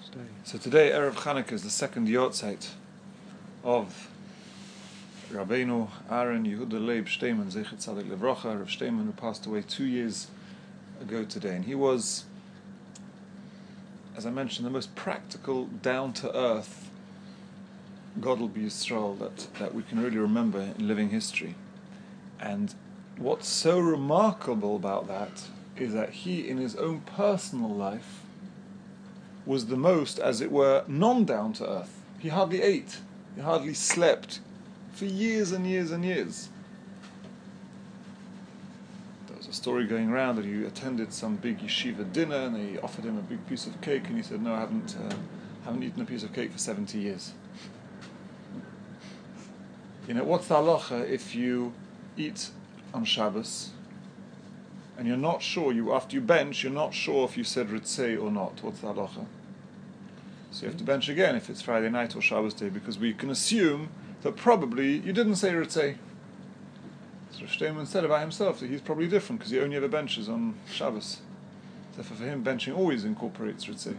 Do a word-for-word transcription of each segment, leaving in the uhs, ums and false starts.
So today, Erev Chanukah, is the second Yortzeit of Rabbeinu Aaron Yehuda Leib Shteiman, Zeichet Tzadik Levrocha, Rav Shteiman, who passed away two years ago today. And he was, as I mentioned, the most practical, down-to-earth Gadol B'Yisrael that, that we can really remember in living history. And what's so remarkable about that is that he, in his own personal life, was the most, as it were, non-down-to-earth. He hardly ate. He hardly slept for years and years and years. There was a story going around that he attended some big yeshiva dinner and they offered him a big piece of cake and he said, no, I haven't, uh, haven't eaten a piece of cake for seventy years. You know, what's the halacha if you eat on Shabbos and you're not sure, you after you bench, you're not sure if you said Ritzei or not? What's the halacha? So you have to bench again if it's Friday night or Shabbos day, because we can assume that probably you didn't say Ritzei. So Rav Shteiman said about himself that he's probably different because he only ever benches on Shabbos. Therefore for him, benching always incorporates Ritzei.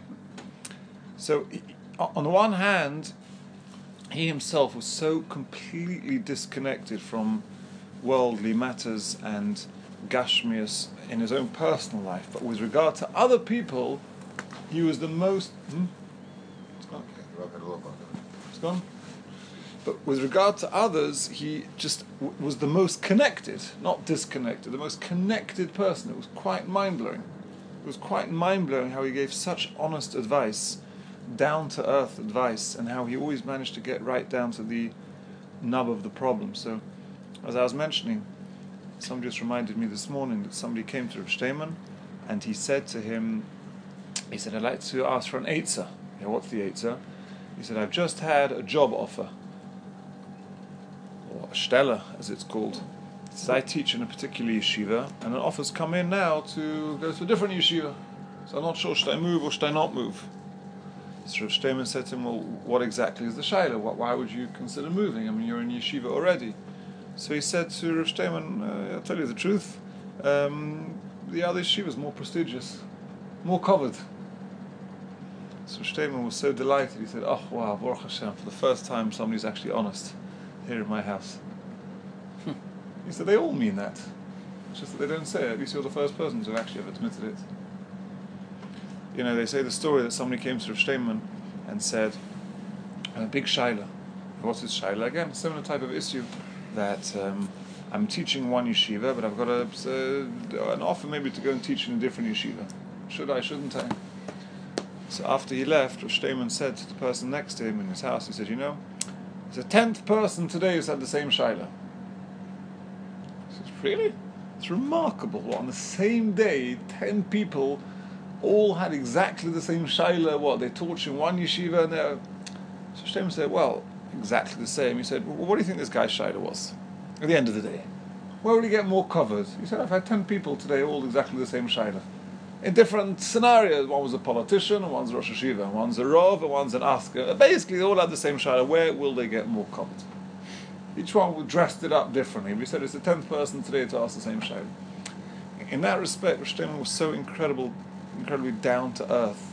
So he, on the one hand, he himself was so completely disconnected from worldly matters and Gashmias in his own personal life, but with regard to other people, he was the most. Hmm? It's gone. It's gone. But with regard to others, he just w- was the most connected, not disconnected, the most connected person. It was quite mind blowing. It was quite mind blowing how he gave such honest advice, down to earth advice, and how he always managed to get right down to the nub of the problem. So, as I was mentioning, somebody just reminded me this morning that somebody came to Rav Shteiman and he said to him, he said, I'd like to ask for an eitzah. Yeah, what's the eitzah? He said, I've just had a job offer, or a shtella as it's called. He said, I teach in a particular yeshiva and an offer's come in now to go to a different yeshiva. So I'm not sure, should I move or should I not move? So Rav Shteiman said to him, well, what exactly is the shaila? Why would you consider moving? I mean, you're in yeshiva already. So he said to Rav Shteiman, uh, I'll tell you the truth, um, the other yeshiva is more prestigious, more covered. So Rav Shteiman was so delighted, he said, oh wow, Baruch Hashem, for the first time somebody's actually honest here in my house. He said, they all mean that. It's just that they don't say it. At least you're the first person to actually have admitted it. You know, they say the story that somebody came to Rav Shteiman and said, a big shaila. What's his shaila? Again, a similar type of issue. That um, I'm teaching one yeshiva, but I've got a, uh, an offer maybe to go and teach in a different yeshiva. Should I, shouldn't I? So after he left, Rav Shteiman said to the person next to him in his house, he said, you know, there's a tenth person today who's had the same shaila. He says, really? It's remarkable. What, on the same day, ten people all had exactly the same shaila. What, they taught in one yeshiva and they're... So Shteiman said, well, exactly the same. He said, well, what do you think this guy's shaila was at the end of the day? Where will he get more covered? He said, I've had ten people today all exactly the same shaila. In different scenarios. One was a politician, and one's a Rosh Hashiva, and one's a Rav, and one's an Asker. Basically, they all had the same shaila. Where will they get more covered? Each one dressed it up differently. We said it's the tenth person today to ask the same shaila. In that respect, Rav Shteiman was so incredible, incredibly down to earth.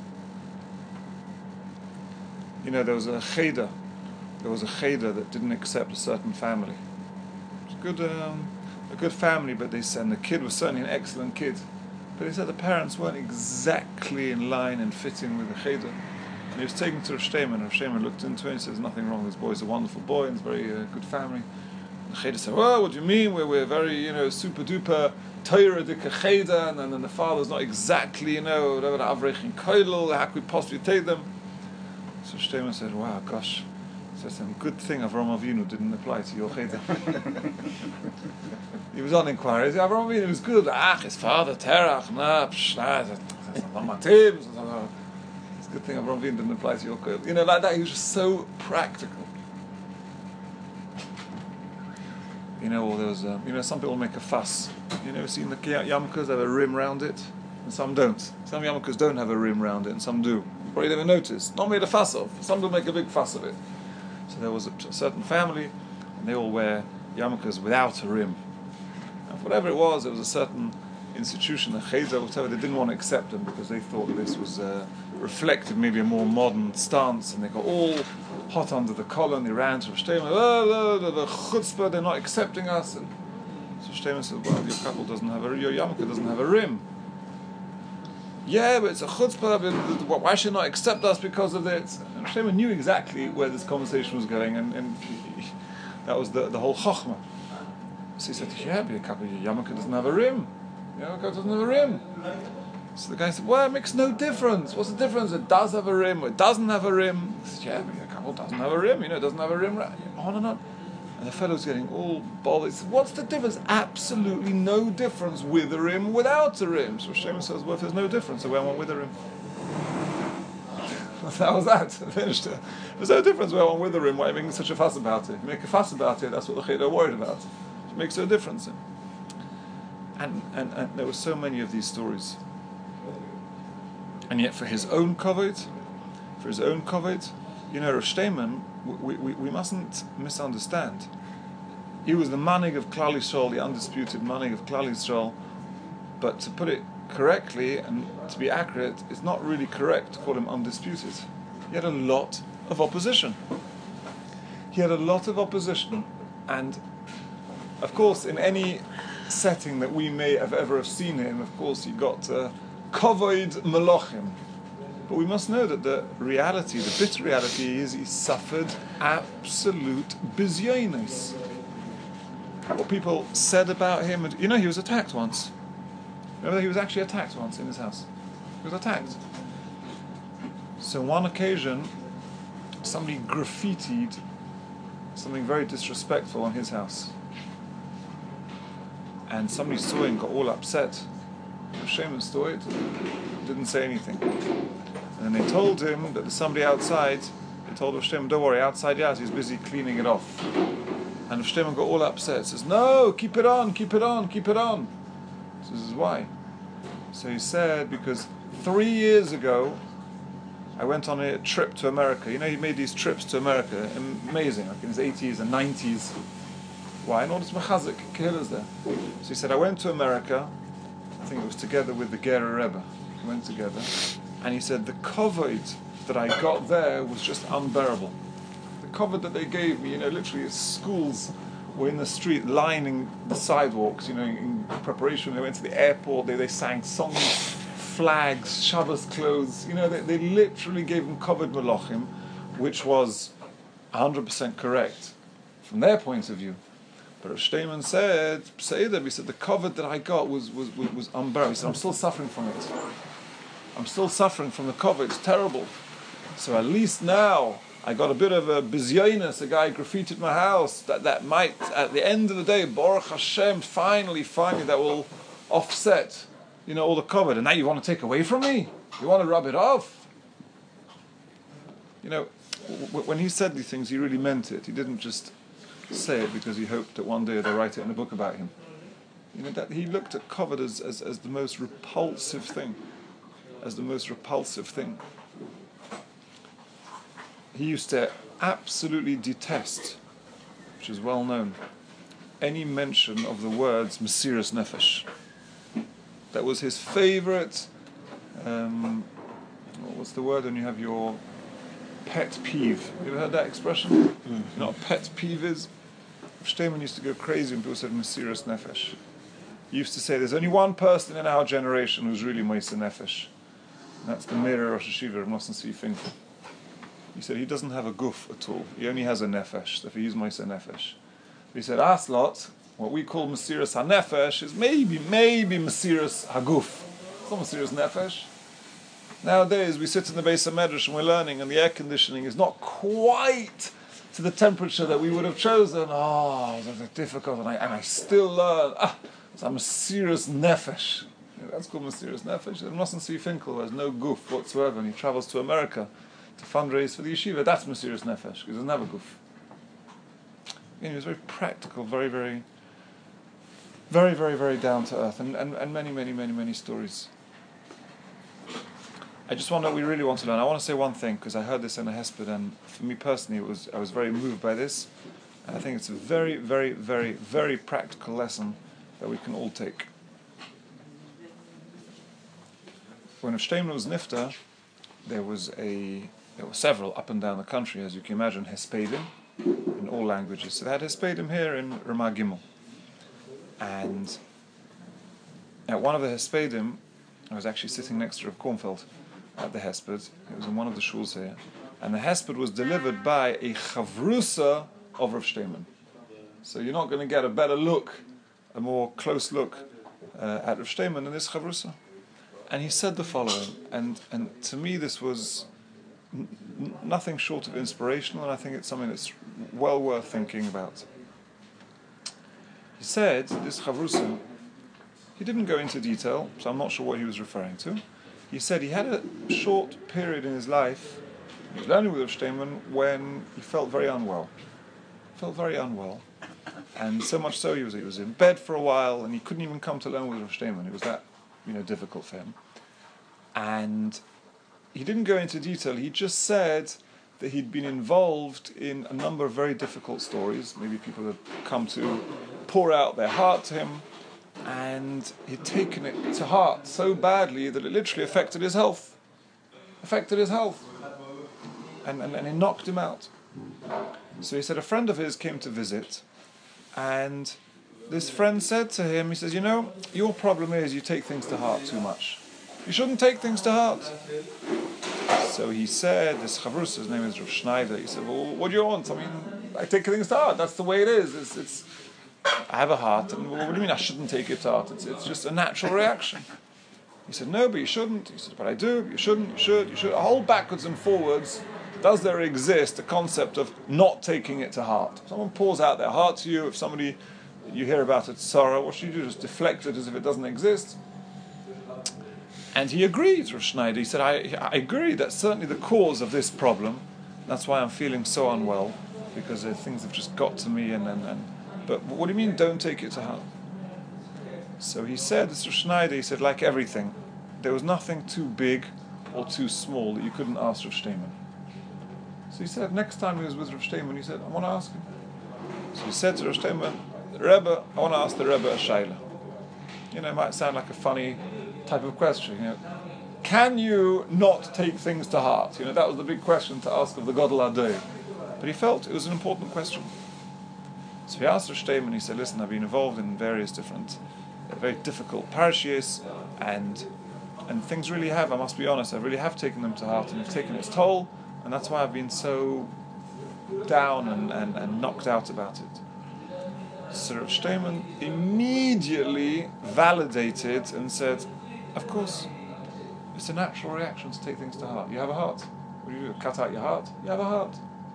You know, there was a cheder. There was a cheder that didn't accept a certain family. It was a good, um, a good family, but they said, and the kid was certainly an excellent kid, but they said the parents weren't exactly in line and fitting with the cheder. And he was taken to Rav Shteiman, and Rav Shteiman looked into it and said, there's nothing wrong, this boy's a wonderful boy, and it's a very uh, good family. And the cheder said, well, what do you mean? We're, we're very, you know, super duper Torah dika cheder, and then the father's not exactly, you know, whatever, avrech in koilel, how could we possibly take them? So Shteiman said, wow, gosh, so some good thing Avraham Avinu didn't apply to your cheder. He was on inquiry. Avraham Avinu was good. Ah, his father, Terach, nah, psh, nah, it's a good thing Avraham Avinu didn't apply to your cheder. You know, like that, he was just so practical. You know, or there was, um, you know, some people make a fuss. You know, seen the yarmulkes have a rim round it, and some don't. Some yarmulkes don't have a rim round it, and some do. You probably never noticed. Not made a fuss of. Some do make a big fuss of it. So there was a, a certain family, and they all wear yarmulkes without a rim. And for whatever it was, there was a certain institution, the Cheder, whatever, they didn't want to accept him because they thought that this was uh, reflected maybe a more modern stance, and they got all hot under the collar and they ran to Rav Shteiman, oh, the, the, the chutzpah, they're not accepting us. And so Shteiman said, well, your couple doesn't have a, your yarmulke doesn't have a rim. Yeah, but it's a chutzpah, but why should not accept us because of this? And Shteiman knew exactly where this conversation was going, and, and he, that was the, the whole chokhmah. So he said, yeah, but your couple, your yarmulke doesn't have a rim. Your yarmulke doesn't have a rim. So the guy said, well, it makes no difference. What's the difference? It does have a rim, or it doesn't have a rim. He said, yeah, but your couple doesn't have a rim, you know, it doesn't have a rim. On and on. And the fellow's getting all bothered. He said, what's the difference? Absolutely no difference with a rim, without a rim. So Shteiman says, well, if there's no difference, so where one with a rim? That was that. Finished it. There's no difference where one with a rim. Why are you making such a fuss about it? If you make a fuss about it, that's what the Cheder are worried about. It makes no difference. And, and, and there were so many of these stories. And yet for his own kavod, for his own kavod, you know, Rav Shteiman, we, we, we mustn't misunderstand. He was the manig of Klal Yisrael, the undisputed manig of Klal Yisrael, but to put it correctly and to be accurate, it's not really correct to call him undisputed. He had a lot of opposition. He had a lot of opposition, and of course, in any setting that we may have ever have seen him, of course, he got uh, kavod melochim. But we must know that the reality, the bitter reality, is he suffered absolute bizyonis. What people said about him, and you know, he was attacked once. Remember, he was actually attacked once in his house. He was attacked. So on one occasion, somebody graffitied something very disrespectful on his house. And somebody saw him, got all upset. Shteiman saw it, didn't say anything. And then they told him that there's somebody outside. They told Rav Shteiman, don't worry, outside Yaz, he's busy cleaning it off. And Rav Shteiman got all upset, says, no, keep it on, keep it on, keep it on. So this is why. So he said, because three years ago, I went on a trip to America. You know, he made these trips to America, amazing, like in his eighties and nineties. Why? In order to mechazik kehillas there. So he said, I went to America, I think it was together with the Gerer Rebbe. We went together. And he said, the kavod that I got there was just unbearable. The kavod that they gave me, you know, literally schools were in the street lining the sidewalks, you know, in preparation. They went to the airport, they, they sang songs, flags, Shabbos clothes. You know, they, they literally gave him kavod melochim, which was one hundred percent correct from their point of view. But Rav Shteiman said, Seder, he said, the kavod that I got was, was, was, was unbearable. He said, I'm still suffering from it. I'm still suffering from the kavod. It's terrible. So at least now I got a bit of a bizyonis. A guy graffitied my house. That that might, at the end of the day, Baruch Hashem, finally, finally, that will offset, you know, all the kavod. And now you want to take away from me? You want to rub it off? You know, w- when he said these things, he really meant it. He didn't just say it because he hoped that one day they'll write it in a book about him. You know, that he looked at kavod as, as, as the most repulsive thing. As the most repulsive thing. He used to absolutely detest, which is well known, any mention of the words Mesiras Nefesh. That was his favorite, um, what's the word when you have your pet peeve? You ever heard that expression? Mm-hmm. You know what pet peeve is? Shteiman used to go crazy when people said Mesiras Nefesh. He used to say there's only one person in our generation who's really Mesiras Nefesh. And that's the Meir Rosh Hashiva of Nosson Tzvi Finkel. He said he doesn't have a guf at all. He only has a nefesh. So if he used Mesiras Nefesh. He said, Aslot, what we call Mesiras HaNefesh is maybe, maybe Mesiras HaGuf. It's not Mesiras Nefesh. Nowadays, we sit in the base of Medrash and we're learning, and the air conditioning is not quite to the temperature that we would have chosen. Oh, it's difficult, and I, and I still learn. Ah, so I'm Mesiras Nefesh. Yeah, that's called Mesiras Nefesh. And Nosson Tzvi Finkel, who has no guf whatsoever, and he travels to America to fundraise for the yeshiva. That's Mesiras Nefesh, because he doesn't have a guf. Again, he was very practical, very, very, very, very, very down to earth, and, and, and many, many, many, many stories. I just want to, we really want to learn. I want to say one thing, because I heard this in a hesped, and for me personally, it was I was very moved by this. And I think it's a very, very, very, very practical lesson that we can all take. when Rav Shteiman was nifta, there was a there were several up and down the country, as you can imagine, hespedim in all languages. So they had hespedim here in Ramah Gimel, and at one of the hespedim, I was actually sitting next to Rav Kornfeld at the hesped. It was in one of the shuls here, and the hesped was delivered by a chavrusa of Rav Shteiman. So you're not going to get a better look, a more close look uh, at Rav Shteiman than this chavrusa. And he said the following, and and to me this was n- nothing short of inspirational, and I think it's something that's well worth thinking about. He said, this chavrusa, he didn't go into detail, so I'm not sure what he was referring to. He said he had a short period in his life, he was learning with Rav Shteiman, when he felt very unwell. Felt very unwell. And so much so he was he was in bed for a while, and he couldn't even come to learn with Rav Shteiman. It was that, you know, difficult for him. And he didn't go into detail. He just said that he'd been involved in a number of very difficult stories. Maybe people had come to pour out their heart to him, and he'd taken it to heart so badly that it literally affected his health. Affected his health. And, and, and it knocked him out. So he said a friend of his came to visit, and this friend said to him, he says, you know, your problem is you take things to heart too much. You shouldn't take things to heart. So he said, this Chavrus, his name is Rav Schneider, he said, well, what do you want? I mean, I take things to heart. That's the way it is. It's, it's I have a heart, and well, what do you mean I shouldn't take it to heart? It's, it's just a natural reaction. He said, no, but you shouldn't. He said, but I do. You shouldn't, you should, you should. A whole backwards and forwards. Does there exist a concept of not taking it to heart? If someone pours out their heart to you, if somebody, you hear about it, sorrow, what should you do? Just deflect it as if it doesn't exist? And he agreed, Rav Schneider. He said, I, I agree, that's certainly the cause of this problem. That's why I'm feeling so unwell, because uh, things have just got to me. And, and, and But what do you mean, don't take it to heart? So he said, this Rav Schneider, he said, like everything, there was nothing too big or too small that you couldn't ask Rav Shteiman. So he said, next time he was with Rav Shteiman, he said, I want to ask him. So he said to Rav Shteiman, Rebbe, I want to ask the Rebbe a shayla. You know, it might sound like a funny type of question. You know, can you not take things to heart? You know, that was the big question to ask of the Gadol Hador. But he felt it was an important question. So he asked Rav Shteiman, he said, listen, I've been involved in various different, uh, very difficult parashiyos, and and things really have, I must be honest, I really have taken them to heart, and have taken its toll. And that's why I've been so down and, and, and knocked out about it. So Rav Shteiman immediately validated and said, of course, it's a natural reaction to take things to heart. You have a heart. What do you do? Cut out your heart? You have a heart.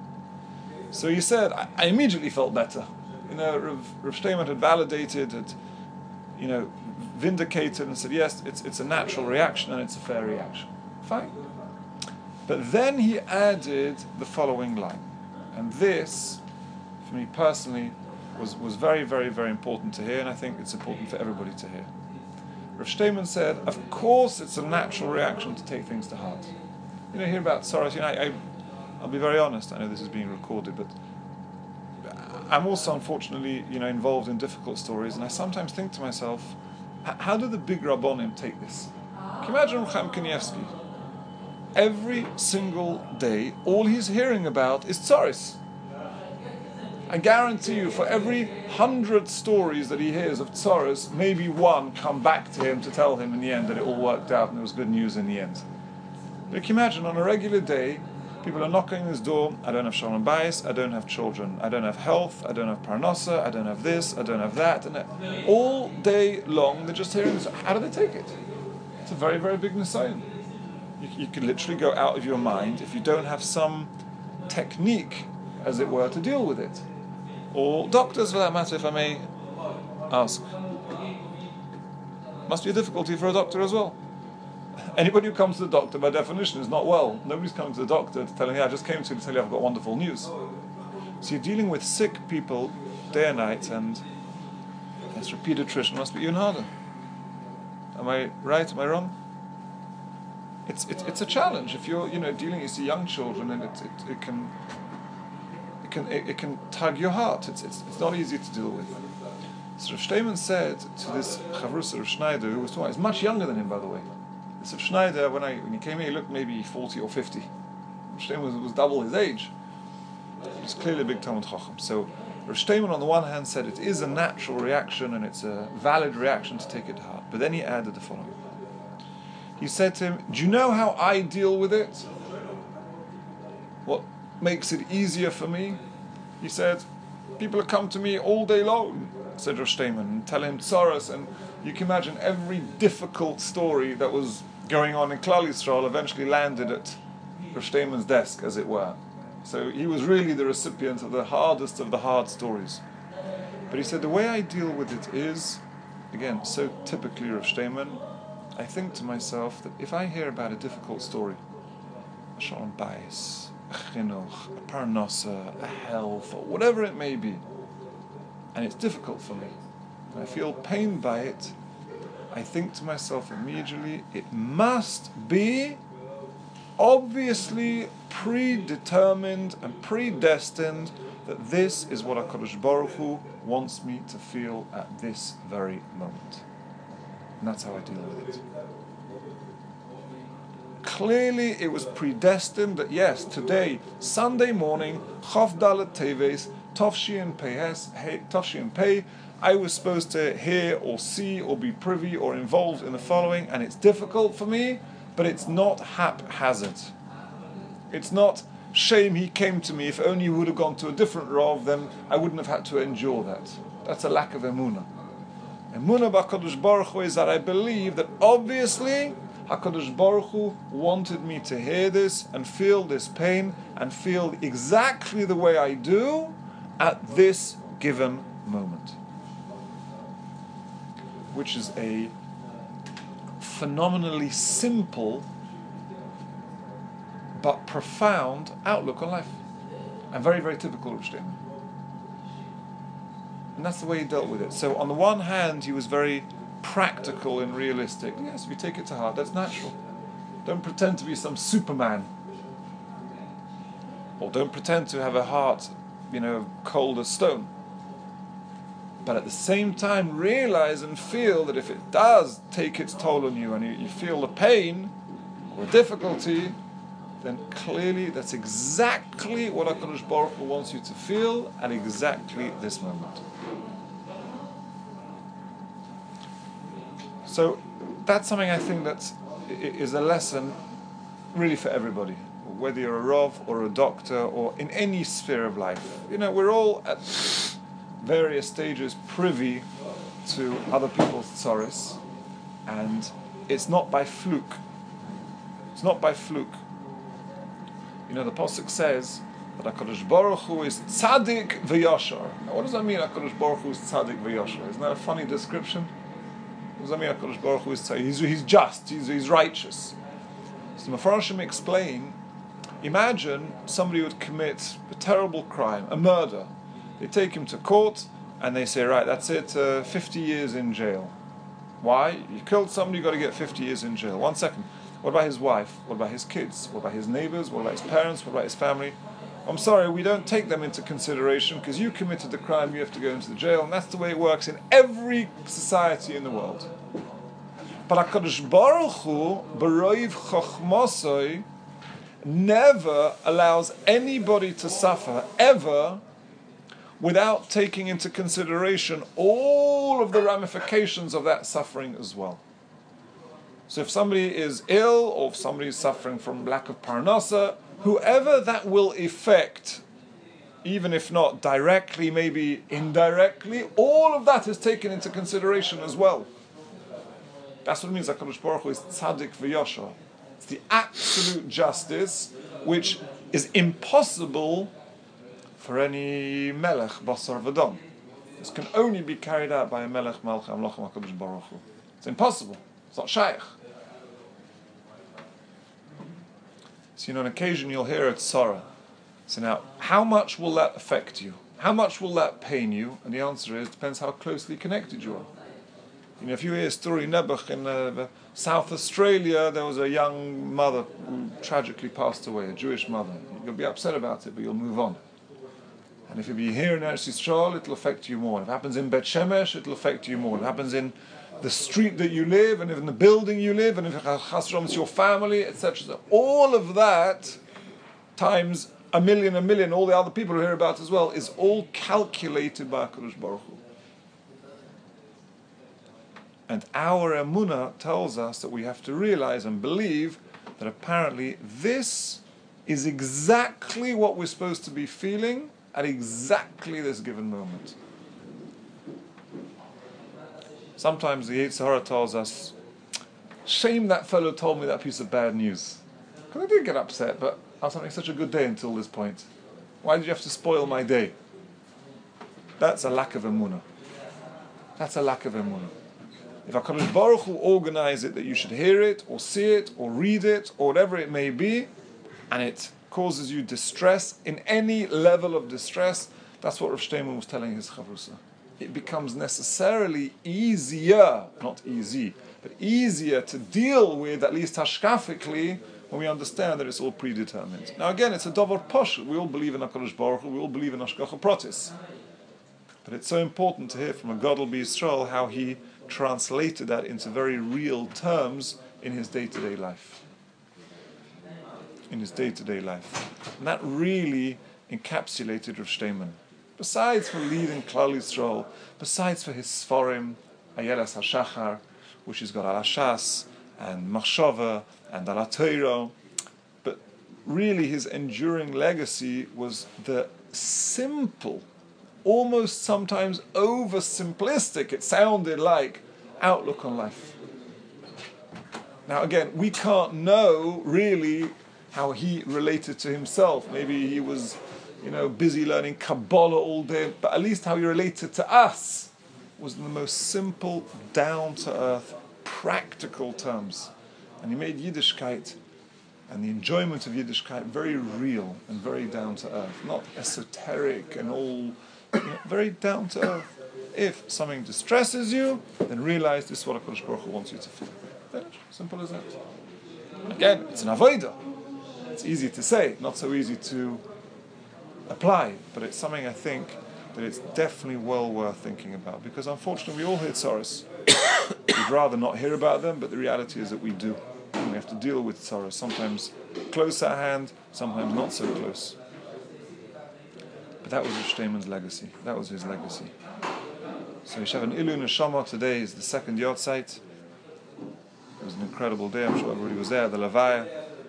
So he said, I, I immediately felt better. You know, Rav, Rav Shteiman had validated, had, you know, vindicated and said, yes, it's it's a natural reaction and it's a fair reaction. Fine. But then he added the following line, and this, for me personally, was, was very, very, very important to hear, and I think it's important for everybody to hear. Rav Shteiman said, of course it's a natural reaction to take things to heart. You know, hear about sorrows, you know, I, I, I'll be very honest, I know this is being recorded, but I'm also unfortunately, you know, involved in difficult stories, and I sometimes think to myself, how do the big Rabbonim take this? Can you imagine Chaim Kanievsky? Every single day, all he's hearing about is tzaris. I guarantee you, for every hundred stories that he hears of tzaris, maybe one come back to him to tell him in the end that it all worked out and there was good news in the end. But can you imagine, on a regular day, people are knocking on his door, I don't have shalom bayis, I don't have children, I don't have health, I don't have parnasa, I don't have this, I don't have that, and that. All day long, they're just hearing this. How do they take it? It's a very, very big nisayon. You, you can literally go out of your mind if you don't have some technique, as it were, to deal with it. Or doctors, for that matter, if I may ask. Must be a difficulty for a doctor as well. Anybody who comes to the doctor, by definition, is not well. Nobody's coming to the doctor to tell him, yeah, I just came to you to tell you I've got wonderful news. So you're dealing with sick people day and night, and this repeated attrition must be even harder. Am I right? Am I wrong? It's it's it's a challenge. If you're you know dealing, you see young children, and it it, it can it can it, it can tug your heart. It's it's it's not easy to deal with. So Rav Shteiman said to this Chavrus Rav Schneider, who was talking, he's much younger than him, by the way. This Rav Schneider, when I when he came here, he looked maybe forty or fifty. Shteyman was, was double his age. He was clearly a big Talmud Chacham. So Rav Shteyman on the one hand said it is a natural reaction and it's a valid reaction to take it to heart. But then he added the following. He said to him, do you know how I deal with it? What makes it easier for me? He said, people come to me all day long, said Rav Shteyman, and tell him tzaras, and you can imagine every difficult story that was going on in Klal Yisrael eventually landed at Rav Shteyman's desk, as it were. So he was really the recipient of the hardest of the hard stories. But he said, the way I deal with it is, again, so typically Rav Shteyman, I think to myself that if I hear about a difficult story, a shalom bayis, a chinuch, a parnasa, a health, or whatever it may be, and it's difficult for me, and I feel pained by it, I think to myself immediately, it must be obviously predetermined and predestined that this is what HaKadosh Baruch Hu wants me to feel at this very moment. And that's how I deal with it. Clearly it was predestined that yes, today, Sunday morning, Chof Dalet Teves, Tovshin Pei, Tovshin Pei, I was supposed to hear or see or be privy or involved in the following, and it's difficult for me, but it's not haphazard. It's not, shame he came to me, if only he would have gone to a different Rav, then I wouldn't have had to endure that. That's a lack of emunah. Emunah b'HaKadosh Baruch Hu is that I believe that obviously HaKadosh Baruch Hu wanted me to hear this and feel this pain and feel exactly the way I do at this given moment. Which is a phenomenally simple but profound outlook on life, and very, very typical of Shteyman. And that's the way he dealt with it. So on the one hand, he was very practical and realistic. Yes, if you take it to heart, that's natural. Don't pretend to be some Superman, or don't pretend to have a heart, you know, cold as stone. But at the same time, realize and feel that if it does take its toll on you and you, you feel the pain or difficulty, then clearly that's exactly what HaKadosh Baruch Hu wants you to feel at exactly this moment. So that's something I think that is a lesson really for everybody, whether you're a Rav or a doctor or in any sphere of life. You know, we're all at various stages privy to other people's tzaris, and it's not by fluke. It's not by fluke. You know, the Pasuk says that HaKadosh Baruch Hu is tzaddik v'yashar. Now, what does that mean, HaKadosh Baruch Hu is tzaddik v'yashar? Isn't that a funny description? What does that mean, HaKadosh Baruch Hu is tzaddik? He's, he's just, he's, he's righteous. So the Mefarshim explain, imagine somebody would commit a terrible crime, a murder. They take him to court and they say, right, that's it, uh, fifty years in jail. Why? You killed somebody, you've got to get fifty years in jail. One second. What about his wife? What about his kids? What about his neighbors? What about his parents? What about his family? I'm sorry, we don't take them into consideration because you committed the crime, you have to go into the jail, and that's the way it works in every society in the world. But HaKadosh Baruch Hu, B'roiv Chochmosoi, never allows anybody to suffer, ever, without taking into consideration all of the ramifications of that suffering as well. So if somebody is ill, or if somebody is suffering from lack of parnasa, whoever that will affect, even if not directly, maybe indirectly, all of that is taken into consideration as well. That's what it means that HaKadosh Baruch Hu is tzaddik v'yashar. It's the absolute justice which is impossible for any melech basar v'dam. This can only be carried out by a melech malch amlachim HaKadosh Baruch Hu. It's impossible. It's not shaykh. So, you know, on occasion you'll hear a tzara. So now, how much will that affect you? How much will that pain you? And the answer is, depends how closely connected you are. You know, if you hear a story in Nebuch in uh, South Australia, there was a young mother who tragically passed away, a Jewish mother. You'll be upset about it, but you'll move on. And if you be here in Eretz Yisrael, it'll affect you more. If it happens in Bet Shemesh, it'll affect you more. If it happens in the street that you live, and in the building you live, and if it's your family, et cetera. So all of that, times a million, a million, all the other people who hear about as well, is all calculated by HaKadosh Baruch Hu. And our emunah tells us that we have to realize and believe that apparently this is exactly what we're supposed to be feeling at exactly this given moment. Sometimes the Yetzer Hara tells us, shame that fellow told me that piece of bad news. Because I did get upset, but I was having such a good day until this point. Why did you have to spoil my day? That's a lack of emunah. That's a lack of emunah. If HaKadosh Baruch Hu organize it that you should hear it, or see it, or read it, or whatever it may be, and it causes you distress, in any level of distress, that's what Rav Shteinman was telling his chavrusa. It becomes necessarily easier, not easy, but easier to deal with, at least hashkafically, when we understand that it's all predetermined. Now again, it's a davar poshut. We all believe in HaKadosh Baruch Hu, we all believe in Hashgacha Pratis. But it's so important to hear from a Gadol B'Yisrael how he translated that into very real terms in his day-to-day life. In his day-to-day life. And that really encapsulated Rav Shteinman. Besides for leading Klal Yisrael, besides for his Sforim, Ayelas HaShachar, which he's got Al Hashas, and Machshava, and Al HaTorah, but really his enduring legacy was the simple, almost sometimes oversimplistic, it sounded like, outlook on life. Now again, we can't know really how he related to himself. Maybe he was, you know, busy learning Kabbalah all day, but at least how he related to us was in the most simple, down-to-earth, practical terms. And he made Yiddishkeit and the enjoyment of Yiddishkeit very real and very down-to-earth, not esoteric and all, you know, very down-to-earth. If something distresses you, then realize this is what HaKadosh Baruch Hu wants you to feel. Finish. Simple as that. Again, it's an avodah. It's easy to say, not so easy to apply, but it's something I think that it's definitely well worth thinking about, because unfortunately we all hear tzaros. We'd rather not hear about them, but the reality is that we do. And we have to deal with tzaros, sometimes close at hand, sometimes not so close. But that was Rav Shteinman's legacy. That was his legacy. So Yeshav and Ilu Neshama today is the second Yortzeit. It was an incredible day. I'm sure everybody was there. The Levaya.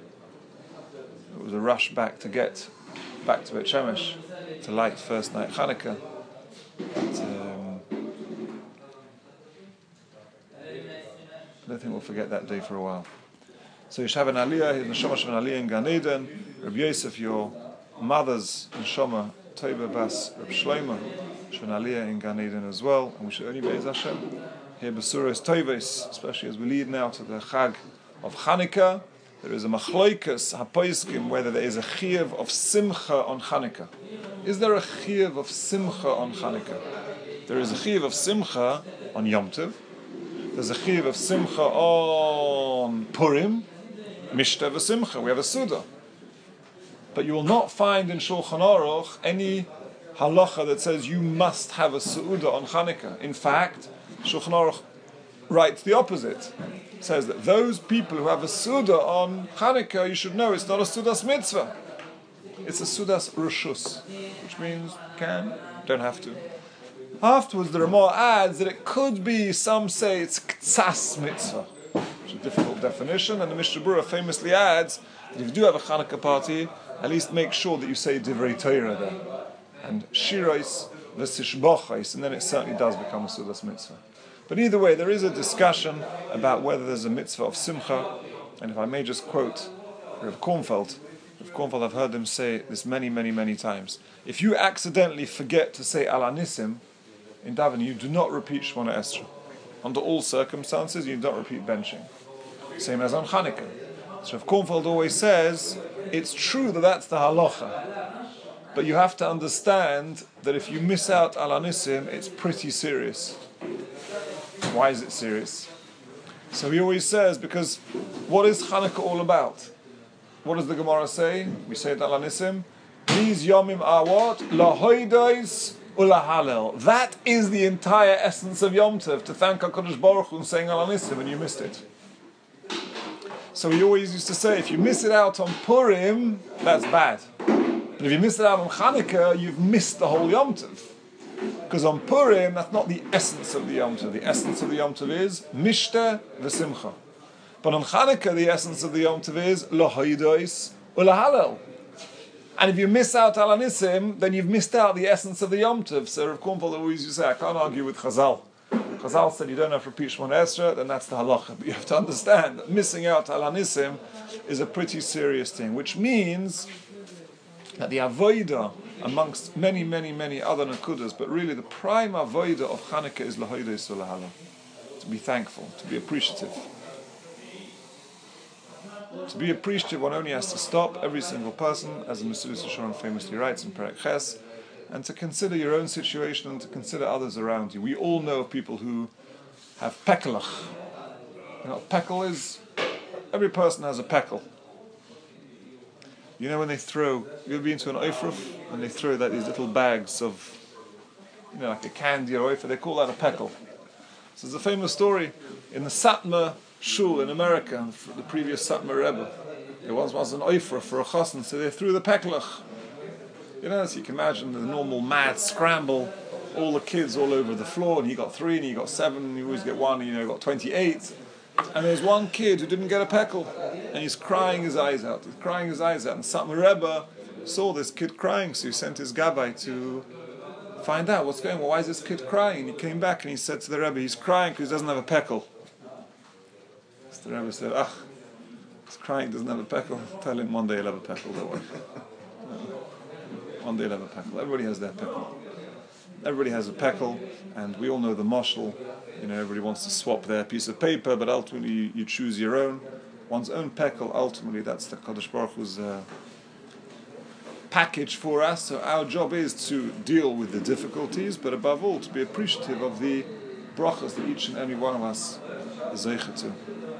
It was a rush back to get back to Beit Shemesh to light first night Hanukkah. But, um, I don't think we'll forget that day for a while. So Yeshav and Aliyah, his Neshama Shav and Aliyah in Gan Eden. Rabbi Yosef, your mother's Neshama, Toba Bas Reb Shlomo, Shav and Aliyah in Gan Eden as well. And we should only Be'ez Hashem hear Besuros Toves, especially as we lead now to the Chag of Hanukkah. There is a machloikas hapoiskim whether there is a chiyuv of simcha on Hanukkah. Is there a chiyuv of simcha on Hanukkah? There is a chiyuv of simcha on Yom Tov. There's a chiyuv of simcha on Purim. Mishtev simcha. We have a Suda. But you will not find in Shulchan Aruch any halacha that says you must have a Suda on Hanukkah. In fact, Shulchan Aruch writes the opposite. It says that those people who have a Suda on Hanukkah, you should know it's not a Sudas mitzvah. It's a Sudas Rishus, which means can, don't have to. Afterwards, the Ramah adds that it could be, some say it's Ktsas mitzvah, which is a difficult definition, and the Mishnah Berurah famously adds that if you do have a Hanukkah party, at least make sure that you say Divrei Torah there, and Shirais v'Sishbochais, and then it certainly does become a Sudas mitzvah. But either way, there is a discussion about whether there's a mitzvah of simcha, and if I may just quote Rav Kornfeld. Rav Kornfeld, I've heard him say this many, many, many times. If you accidentally forget to say Al Anisim in Daven, you do not repeat Shmona Esrei. Under all circumstances, you don't repeat benching. Same as on Chanukah. So Rav Kornfeld always says, it's true that that's the halacha, but you have to understand that if you miss out Al Anisim, it's pretty serious. Why is it serious? So he always says, because what is Hanukkah all about? What does the Gemara say? We say it Al Anisim. These Yomim are what? Lahoidos Ula Hallel. That is the entire essence of Yom Tov, to thank HaKadosh Baruch Hu and saying Al Hanissim, and you missed it. So he always used to say, if you miss it out on Purim, that's bad. But if you miss it out on Chanukah, you've missed the whole Yom Tov. Because on Purim, that's not the essence of the Yom Tov. The essence of the Yom Tov is Mishta v'Simcha. But on Chanukah, the essence of the Yom Tov is Lo Haidois Ula Hallel. And if you miss out Al Hanissim, then you've missed out the essence of the Yom Tov. So Rav Kornfeld always used to say, I can't argue with Chazal. Chazal said you don't have to repeat Shemona Esrei, then that's the halacha. But you have to understand that missing out Al Hanissim is a pretty serious thing, which means that the avodah, amongst many, many, many other nakudas, but really the prime avodah of Chanukah is L'hoidei Ula Hallel. To be thankful, to be appreciative. To be appreciative, one only has to stop, every single person, as the Mesillas Yesharim famously writes in Perek Ches, and to consider your own situation and to consider others around you. We all know of people who have pekelach. You know what pekel is? Every person has a pekel. You know when they throw, you'll be into an oifruf, and they throw that these little bags of, you know, like a candy or oifer, they call that a pekel. So there's a famous story in the Satmar Shul in America, the previous Satmar Rebbe. There once was an oifruf for a chassan, so they threw the pekelach. You know, so you can imagine the normal mad scramble, all the kids all over the floor, and he got three, and he got seven, and you always get one, and you know, got twenty-eight. And there's one kid who didn't get a pekel, and he's crying his eyes out, he's crying his eyes out. And Satmar Rebbe saw this kid crying, so he sent his gabbai to find out what's going on. Why is this kid crying? And he came back and he said to the Rebbe, he's crying because he doesn't have a pekel. So the Rebbe said, ah, he's crying, doesn't have a pekel. Tell him one day he'll have a pekel, don't worry. One day they'll have a pekel. Everybody has their pekel. Everybody has a pekel, and we all know the mashal. You know, everybody wants to swap their piece of paper, but ultimately you, you choose your own. One's own pekel, ultimately, that's the Kadosh Baruch Hu's uh, package for us. So our job is to deal with the difficulties, but above all, to be appreciative of the brachas that each and every one of us is zeicha to.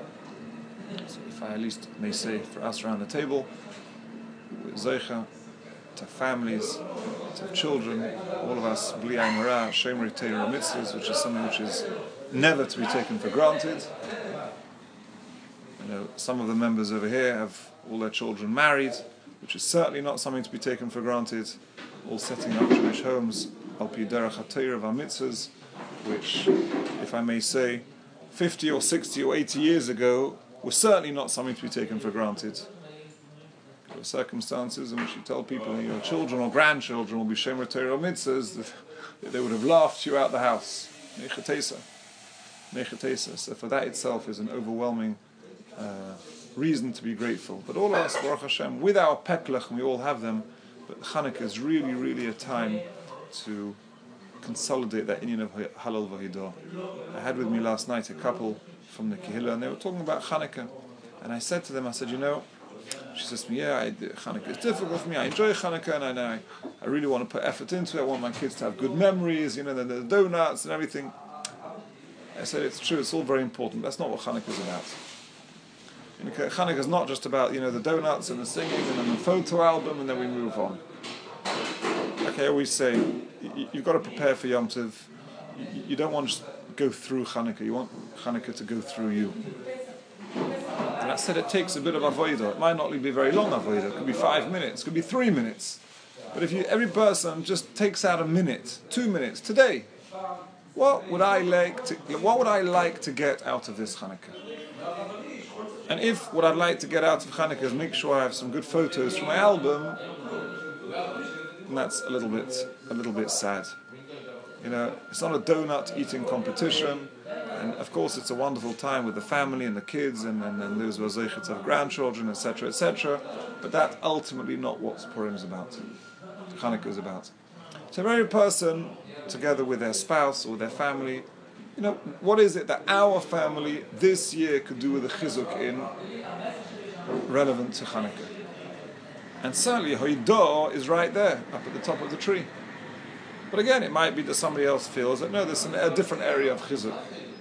So if I at least may say for us around the table, we're zeicha to families, to children, all of us, Bli Ayin Hara, Shemri Teira Mitzvahs, which is something which is never to be taken for granted. You know, some of the members over here have all their children married, which is certainly not something to be taken for granted. All setting up Jewish homes, Al Pi Derech HaTeira V'Mitzvahs, which, if I may say, fifty or sixty or eighty years ago, was certainly not something to be taken for granted. There were circumstances in which you tell people your children or grandchildren will be Shemer Torah Mitzvahs, that they would have laughed you out the house. Nechatesa. Nechatesa. So for that itself is an overwhelming uh, reason to be grateful. But all of us, Baruch Hashem, with our peklach, and we all have them, but Chanukah is really, really a time to consolidate that inyan of Halal Vahidah. I had with me last night a couple from the Kehillah, and they were talking about Chanukah. And I said to them, I said, you know, she says to me, yeah, I, Chanukah is difficult for me, I enjoy Chanukah, and I, I really want to put effort into it, I want my kids to have good memories, you know, the, the donuts and everything. I said, it's true, it's all very important, that's not what Chanukah is about. You know, Chanukah is not just about, you know, the donuts and the singing and then the photo album, and then we move on. Like I always say, you, you've got to prepare for Yom Tov. You, you don't want to just go through Chanukah, you want Chanukah to go through you. And I said it takes a bit of avodah. It might not be very long avodah. It could be five minutes. It could be three minutes. But if you, every person just takes out a minute, two minutes today, what would I like to? What would I like to get out of this Chanukah? And if what I'd like to get out of Chanukah is make sure I have some good photos for my album, then that's a little bit, a little bit sad. You know, it's not a donut eating competition. And of course, it's a wonderful time with the family and the kids, and, and, and those who are zeichot of grandchildren, et cetera, et cetera. But that's ultimately not what Purim is about. Chanukah is about. So every person, together with their spouse or their family, you know, what is it that our family this year could do with a chizuk in relevant to Chanukah? And certainly, Hoidah is right there, up at the top of the tree. But again, it might be that somebody else feels that no, there's an, a different area of chizuk.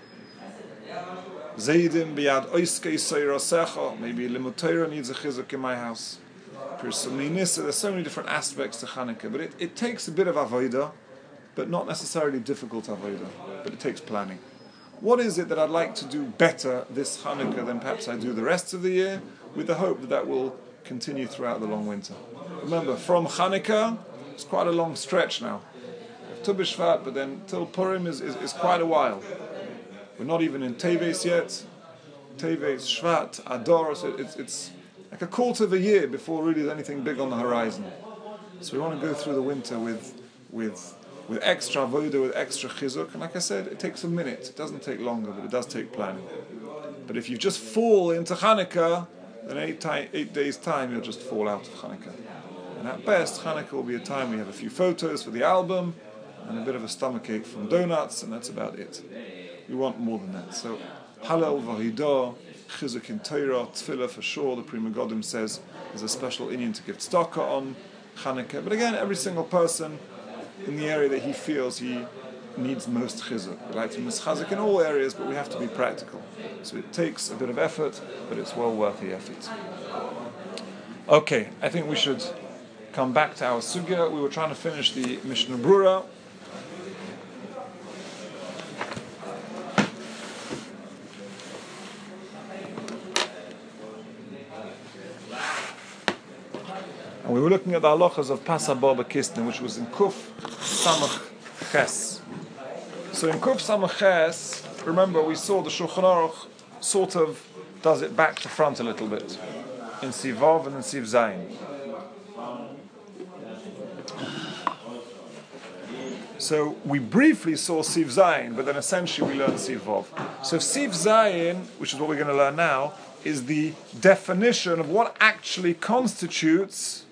Zaydim biyad oiskei seirasecha. Maybe Limud Torah needs a chizuk in my house. There's so many different aspects to Chanukah, but it, it takes a bit of avodah, but not necessarily difficult avodah, but it takes planning. What is it that I'd like to do better this Hanukkah than perhaps I do the rest of the year, with the hope that that will continue throughout the long winter? Remember, from Hanukkah, it's quite a long stretch now. Tu B'Shvat, but then till Purim is, is, is quite a while. We're not even in Teves yet. Teves, Shvat, Adar, so it's, it's like a quarter of a year before really there's anything big on the horizon. So we want to go through the winter with with with extra avodah, with extra chizuk, and like I said, it takes a minute. It doesn't take longer, but it does take planning. But if you just fall into Hanukkah, then eight, ti- eight days' time you'll just fall out of Hanukkah. And at best, Hanukkah will be a time we have a few photos for the album, and a bit of a stomachache from donuts, and that's about it. We want more than that. So, Halal v'hidah, chizuk in Torah, tefillah for sure. The Pri Megadim says there's a special inyan to give tzedakah on Hanukkah. But again, every single person in the area that he feels he needs most chizuk. We like to mischazik in all areas, but we have to be practical. So it takes a bit of effort, but it's well worth the effort. Okay, I think we should come back to our sugya. We were trying to finish the Mishnah Brura. And we were looking at the halachas of Pasabah B'Kisnin, which was in Kuf Samach Ches. So in Kuf Samach Ches, remember we saw the Shulchan Aruch sort of does it back to front a little bit in Siv Vav and in Siv Zayin. So we briefly saw Siv Zayin, but then essentially we learned Siv Vav. So Siv Zayin, which is what we're going to learn now, is the definition of what actually constitutes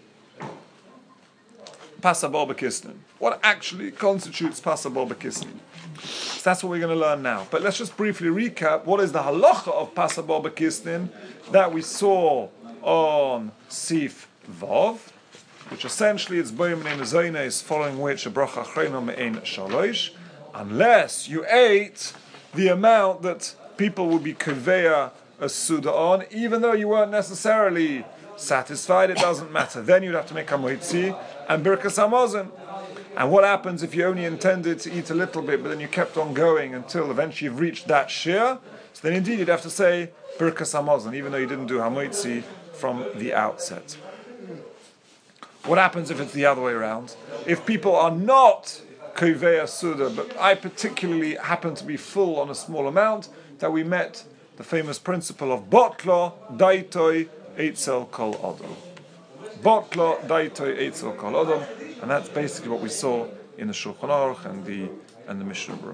Pasabah B'Kisnin. What actually constitutes Pasabah B'Kisnin. So that's what we're going to learn now. But let's just briefly recap what is the halacha of Pasabah B'Kisnin that we saw on Sif Vav, which essentially is Boim Nein Zoynes, following which a bracha achrona me'ein shalosh, unless you ate the amount that people would be koveya a suda on, even though you weren't necessarily satisfied, it doesn't matter. Then you'd have to make a moitzi and birkas hamazon. And what happens if you only intended to eat a little bit, but then you kept on going until eventually you've reached that shir? So then indeed you'd have to say birkas hamazon, even though you didn't do hamoitzi from the outset. What happens if it's the other way around? If people are not koveya suda, but I particularly happen to be full on a small amount, that we met the famous principle of botlo daitoi eitzel kol odom. Botlo daitoi eitzel kol odom, and that's basically what we saw in the Shulchan Aruch and the and the Mishnah Brura.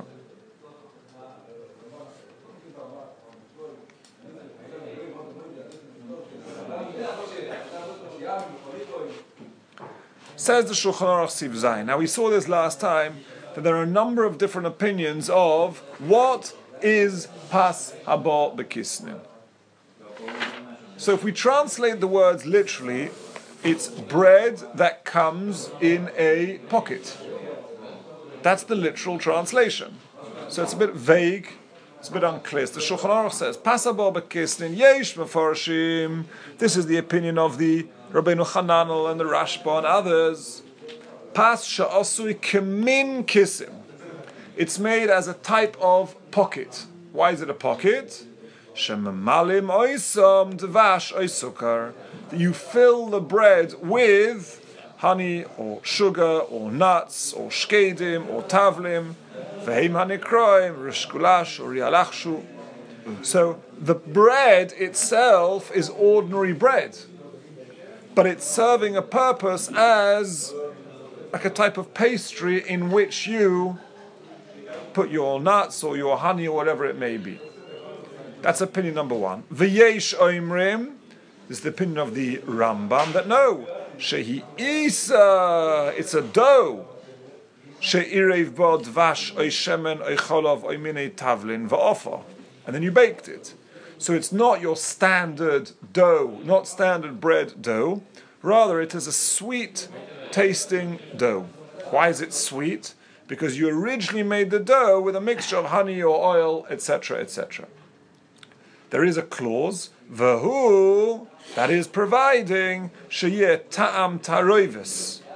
Says the Shulchan Aruch Siv Zayin. Now we saw this last time that there are a number of different opinions of what is Pas Haba B'Kisnin. So if we translate the words literally, it's bread that comes in a pocket. That's the literal translation. So it's a bit vague, it's a bit unclear. The Shulchan Aruch says, Pas Haba B'Kisnin Yesh Mefarshim. This is the opinion of the Rabbeinu Hananel and the Rashba and others. Pas Sha'asui Kemin Kisim. It's made as a type of pocket. Why is it a pocket? Shemamalim oisam dvash oisukar. You fill the bread with honey or sugar or nuts or shkedim or tavlim. Vehem hanikroim rishkulash or rialachshu. So the bread itself is ordinary bread, but it's serving a purpose as like a type of pastry in which you put your nuts or your honey or whatever it may be. That's opinion number one. V'yesh oimrim, this is the opinion of the Rambam, that no, shehi isa, it's a dough. She'irev bo dvash oy shemen oy cholov oy minei tavlin va'ofa. And then you baked it. So it's not your standard dough, not standard bread dough. Rather, it is a sweet tasting dough. Why is it sweet? Because you originally made the dough with a mixture of honey or oil, et cetera, et cetera. There is a clause, v'hu, that is providing sheyeh ta'am taroivis.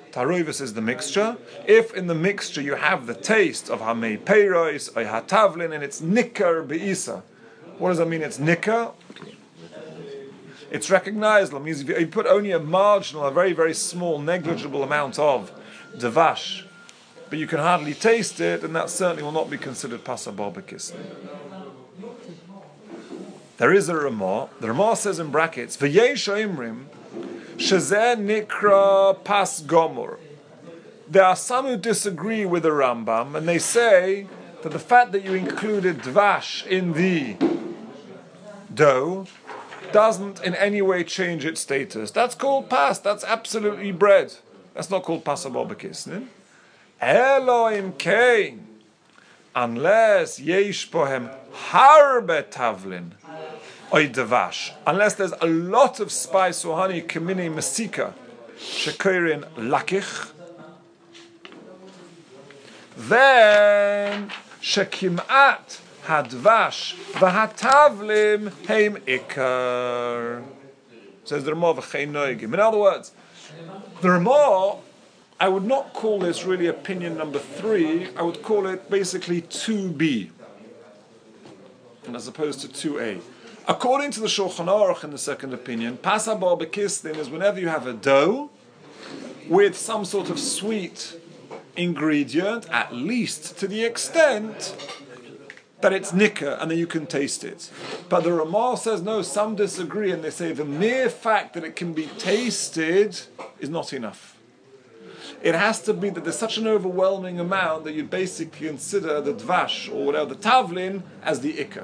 Taroivus is the mixture. If in the mixture you have the taste of Hamei Peiros or Hatavlin and it's Nikkar Be'isa. What does that mean? It's Nikkar? It's recognizable. It means if you put only a marginal, a very, very small, negligible amount of Devash, but you can hardly taste it, and that certainly will not be considered Pasa Barbekis. There is a Ramah. The Ramah says in brackets, V'yesh Imrim, Shezeh Nikra Pas Gomor. There are some who disagree with the Rambam, and they say that the fact that you included Dvash in the dough doesn't in any way change its status. That's called pas, that's absolutely bread. That's not called Pasa Barbekis. Elohim Kain, unless Yesh Pohem Harbe Tavlin, Oy Devash, unless there's a lot of spice or honey, Kamine Masika, Shekirin Lakich, then Shekimat Hadvash Vahatavlim Heim Ikar. Says the Ramah V'chein Noigim. In other words, the Ramah, I would not call this really opinion number three, I would call it basically two B, and as opposed to two A. According to the Shulchan Aruch in the second opinion, Pasa Barbekis then is whenever you have a dough with some sort of sweet ingredient, at least to the extent that it's nikkah and then you can taste it. But the Ramah says no, some disagree and they say the mere fact that it can be tasted is not enough. It has to be that there's such an overwhelming amount that you basically consider the dvash or whatever, the tavlin, as the ikka.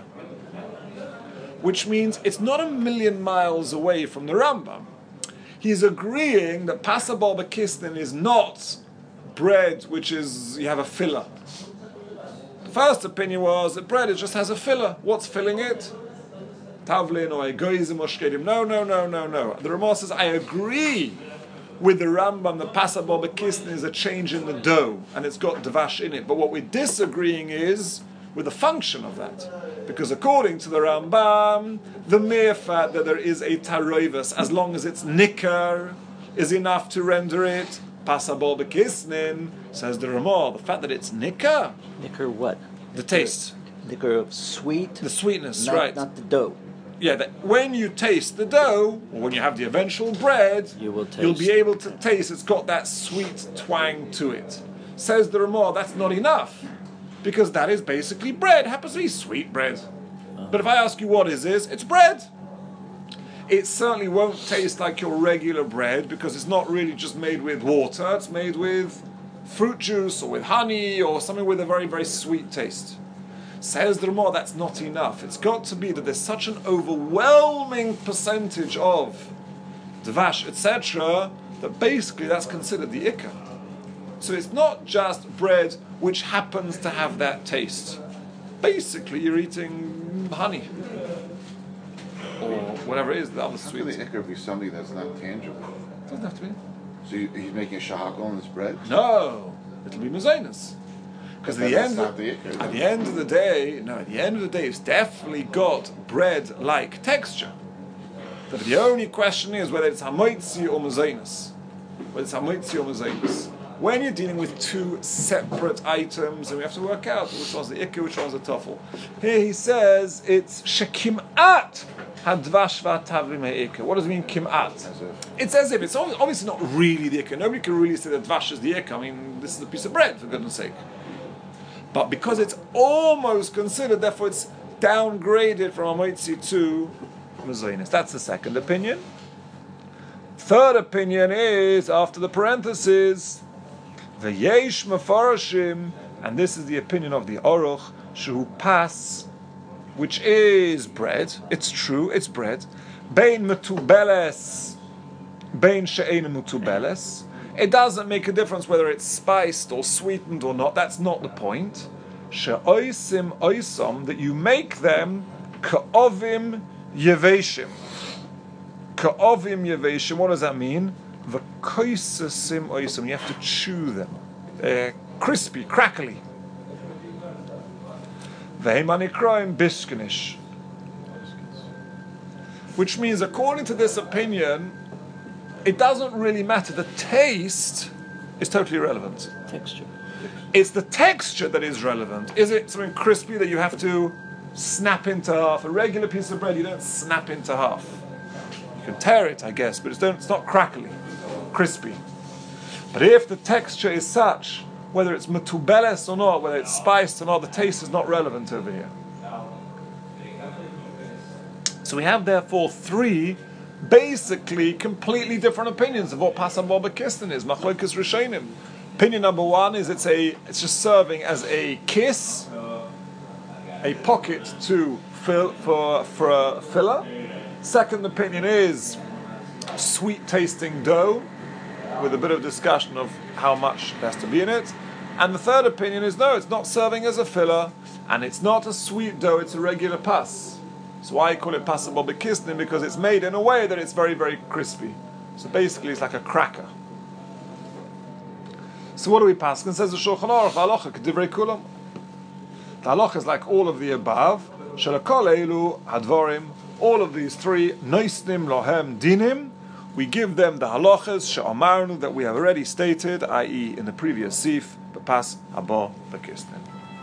Which means it's not a million miles away from the Rambam. He's agreeing that Pasa Barbekis is not bread which is, you have a filler. The first opinion was that bread, it just has a filler. What's filling it? Tavlin or egoism or shkedim. No, no, no, no, no. The Ramah says, I agree with the Rambam, the Pasa Barbekis is a change in the dough, and it's got dvash in it. But what we're disagreeing is with the function of that. Because according to the Rambam, the mere fact that there is a taroivus, as long as it's nikkar, is enough to render it Pasa Barbekis, says the Ramah. The fact that it's nikkar. Nikkar what? The taste. Nikkar of sweet? The sweetness, not, right. Not the dough. Yeah, that when you taste the dough, or when you have the eventual bread, you will taste. You'll be able to taste it's got that sweet twang to it. Says the Ramah, that's not enough. Because that is basically bread. It happens to be sweet bread. Uh-huh. But if I ask you what is this, it's bread. It certainly won't taste like your regular bread because it's not really just made with water. It's made with fruit juice or with honey or something with a very, very sweet taste. Says the Ramah, that's not enough. It's got to be that there's such an overwhelming percentage of dvash, et cetera, that basically that's considered the ikka. So it's not just bread which happens to have that taste. Basically, you're eating honey or whatever it is, the other sweet. How can the ikka be something that's not tangible? It doesn't have to be. So you, he's making a shahakal on this bread? No, it'll be mezainas. Because at the end, of, the ikka, at the end of the day, no, at the end of the day, it's definitely got bread-like texture. But the only question is whether it's hamoitzi or mezainas. Whether it's hamoitzi or mezainas. When you're dealing with two separate items, and we have to work out which one's the ikka, which one's the tafel. Here he says it's shekimat hadvash v'atavlim ha'ikka. What does it mean kimat? As if. It's as if it's obviously not really the ikka. Nobody can really say that dvash is the ikka. I mean, this is a piece of bread, for goodness sake. But because it's almost considered, therefore it's downgraded from amoitzi to mezainis. That's the second opinion. Third opinion is, after the parenthesis, V'yesh mefarashim, and this is the opinion of the Aruch, shehu pas, which is bread. It's true, it's bread. Bein metubeles, bein she'ein metubeles. It doesn't make a difference whether it's spiced or sweetened or not. That's not the point. She'oisim oisom, that you make them ka'ovim yeveshim. Ka'ovim yeveshim. What does that mean? V'koisasim oisom. You have to chew them. They're crispy, crackly. V'heimanikraim biskenish. Which means, according to this opinion, it doesn't really matter. The taste is totally irrelevant. Texture. It's the texture that is relevant. Is it something crispy that you have to snap into half? A regular piece of bread you don't snap into half. You can tear it, I guess, but it's, don't, it's not crackly, crispy. But if the texture is such, whether it's metubeles or not, whether it's spiced or not, the taste is not relevant over here. So we have therefore three basically completely different opinions of what pasam bo bekisnin is. Machlokas rishonim. Opinion number one is it's a it's just serving as a kiss, a pocket to fill for for a filler. Second opinion is sweet tasting dough, with a bit of discussion of how much has to be in it. And the third opinion is no, it's not serving as a filler, and it's not a sweet dough, it's a regular pas. So why I call it pasam bo bekisnin? Because it's made in a way that it's very, very crispy. So basically it's like a cracker. So what do we pass? And says the Shulchan Aruch, halacha k'divrei kulam. The halacha is like all of the above. Shelakol elu hadvorim. All of these three, noisnim lohem dinim. We give them the halachas she'amarnu that we have already stated, that is, in the previous sif, b'pas haba bekisnin.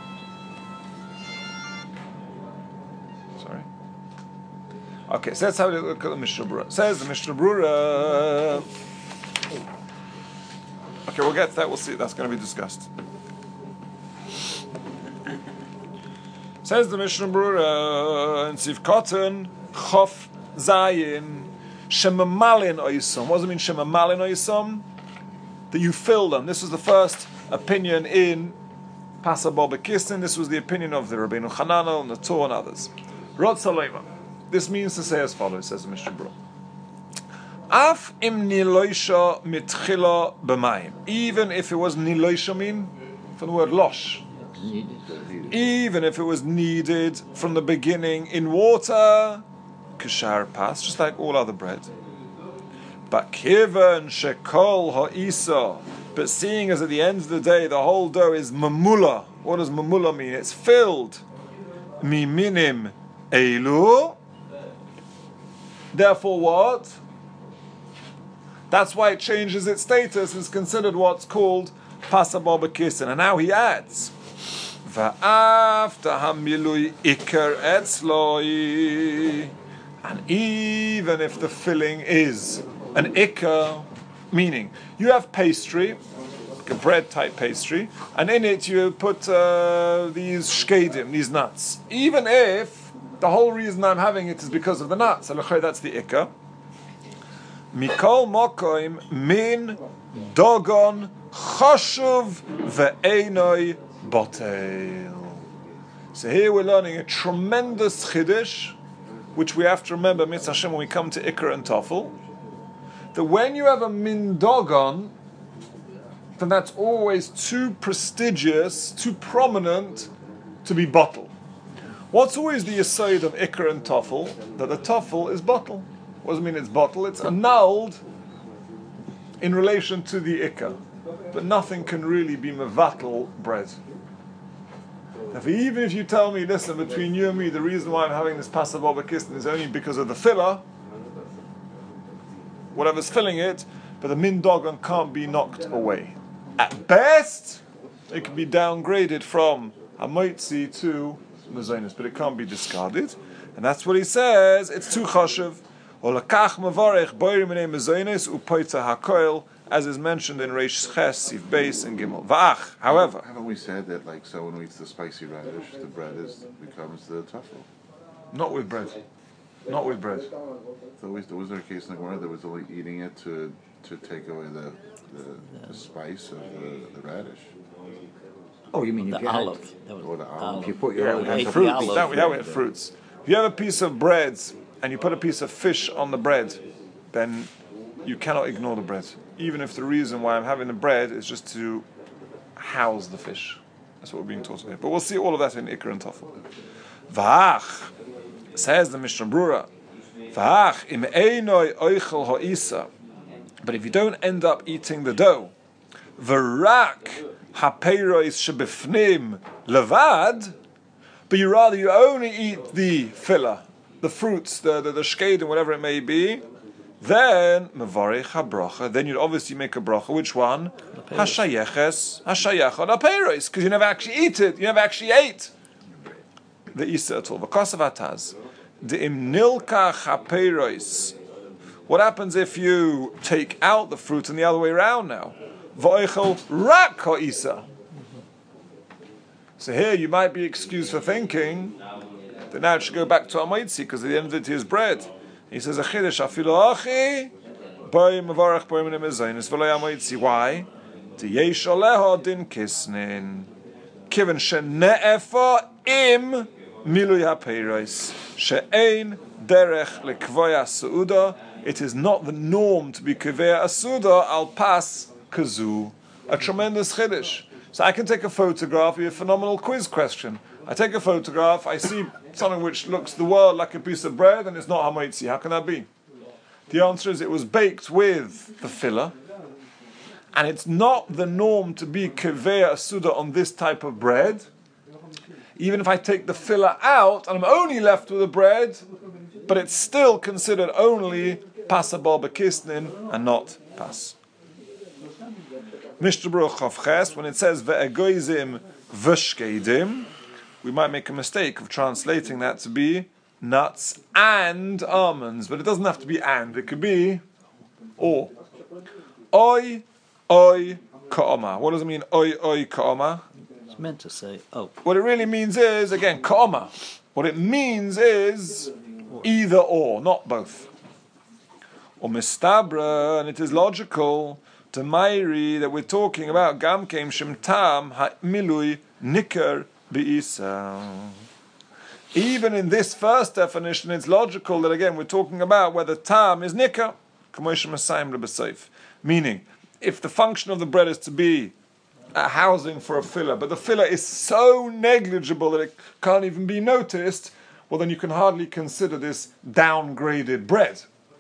Sorry. Okay, so that's how we look at the Mishnah Berurah. Says the Mishnah Berurah. Okay, we'll get to that. We'll see. That's going to be discussed. Says the Mishnah Berurah in Sif Cotton, Chof Zayin, Shemamalin Oisom. What does it mean, Shemamalin Oisom? That you fill them. This was the first opinion in pasam bo bekisnin. This was the opinion of the Rabbeinu Hananel and the Torah and others. Rod Salema. This means to say as follows, says the Mishnah Berurah. Af im niloisha mitchila b'mayim. Even if it was niloisha mean from the word losh. Even if it was needed from the beginning in water, kashar pas, just like all other bread. But kivan shekol ha'isa. But seeing as at the end of the day the whole dough is mamula. What does mamula mean? It's filled. Miminim eilu. Therefore what? That's why it changes its status. It's considered what's called pasam bo bekisnin. And now he adds, va'afta hamilui ikar etzloi. And even if the filling is an ikar, meaning you have pastry, like a bread type pastry, and in it you put uh, these shkedim, these nuts. Even if the whole reason I'm having it is because of the nuts, so that's the ikar. Mikol mokoim min dogon chashuv ve'enoi botel. So here we're learning a tremendous chiddush, which we have to remember, Mitzvah Hashem, when we come to Ikar and Tafel, that when you have a min dogon, then that's always too prestigious, too prominent to be bottle. What's always the aside of Ikar and Tafel? That the Tafel is bottle. What does it mean it's bottle? It's annulled in relation to the ikka. But nothing can really be mevatel bread. If, even if you tell me, listen, between you and me, the reason why I'm having this pasam bo bekisnin is only because of the filler, whatever's filling it, but the min dogon can't be knocked away. At best, it can be downgraded from hamoitzi to mezonos, but it can't be discarded. And that's what he says, it's too chashuv. As is mentioned in Reish Ches, Sif Beis, and Gimel. Va'ach, however. Haven't we said that, like, someone who eats the spicy radish, the bread is becomes the tafel? Not with bread. Not with bread. So was, was there a case in the Gemara that was only eating it to to take away the the, the spice of the, the radish? Oh, you mean you The get olive. That was Or the olive. olive. You put your Yeah, own we hands have the fruits. olive. That we have with fruits. If you have a piece of bread and you put a piece of fish on the bread, then you cannot ignore the bread. Even if the reason why I'm having the bread is just to house the fish. That's what we're being taught here. But we'll see all of that in Ikar and Tafel. V'ach, says the Mishnah Berurah, V'ach im einoi oichel ha'isa. But if you don't end up eating the dough, v'rak ha'peiros shebifnim levad, but you rather you only eat the filler, the fruits, the the, the shkedim, whatever it may be, then mevarich habracha. Then you'd obviously make a bracha. Which one? Hashayeches, hashayachod apeiros, because you never actually eat it. You never actually ate the isa at all. V'kasavataz, the imnilka chapeiros. What happens if you take out the fruit and the other way around now? V'oichel rak ha'isa. So here you might be excused for thinking that now it should go back to Amaitzi because at the end of it is bread. He says, "Achidish afilu achi, boy mevarach boy minim ezaynis v'lo Amaitzi." Why? To yesh aleha din kisnin, kiven shene'efa im milui hapeiros she'ein derech lekvoya suuda. It is not the norm to be kivea asuda al pas kazu. A tremendous chiddush. So I can take a photograph, be a phenomenal quiz question. I take a photograph, I see something which looks the world like a piece of bread, and it's not hamaitzi. How can that be? The answer is it was baked with the filler, and it's not the norm to be kivea asuda on this type of bread. Even if I take the filler out, and I'm only left with the bread, but it's still considered only pasabal bekisnin and not pas. Mishnah Berurah Chav Ches, when it says ve'egoizim v'shkeidim, we might make a mistake of translating that to be nuts and almonds, but it doesn't have to be and, it could be or. Oi, oi, ka'oma. What does it mean, oi, oi, ka'oma? It's meant to say, oh. What it really means is, again, ka'oma. What it means is either or, not both. Or mistabra, and it is logical to Mairi that we're talking about gam kem shem tam ha'milui nikar be'isa. Even in this first definition, it's logical that again we're talking about whether tam is nikar, meaning if the function of the bread is to be a housing for a filler, but the filler is so negligible that it can't even be noticed, well then you can hardly consider this downgraded bread.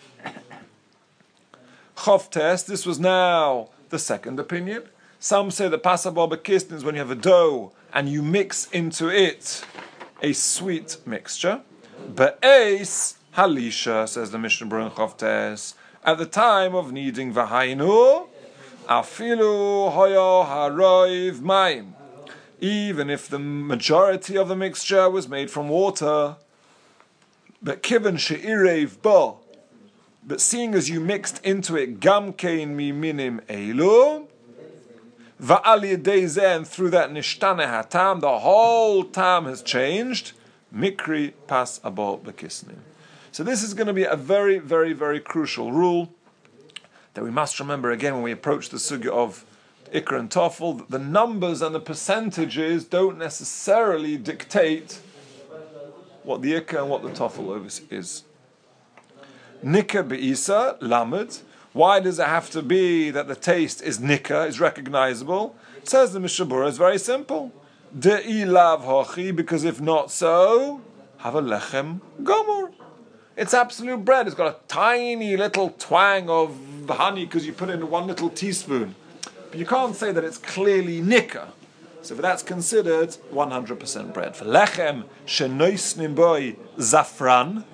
Chav test, this was now the second opinion. Some say that pasabal bekisnin is when you have a dough and you mix into it a sweet mixture. Be'eis halisha, says the Mishnah Berurah Chav test, at the time of kneading v'hainu, afilu hoyo haroiv mayim, even if the majority of the mixture was made from water, but kiven she'irev bo, but seeing as you mixed into it gamkein mi minim eilu, va'al yedei zeh, and through that nishtane hatam, the whole tam has changed, mikri pas abol bekisnin. So this is going to be a very, very, very crucial rule that we must remember again when we approach the sugya of ikra and tofel, that the numbers and the percentages don't necessarily dictate what the ikra and what the tofel is. Nika be'isa, lamed. Why does it have to be that the taste is nika, is recognizable? It says the Mishnah Berurah, it's very simple. De'i lav hochi, because if not so, have a lechem gomor. It's absolute bread. It's got a tiny little twang of honey because you put it in one little teaspoon. But you can't say that it's clearly nika. So for that's considered one hundred percent bread. For lechem shenoisnim boy zafran.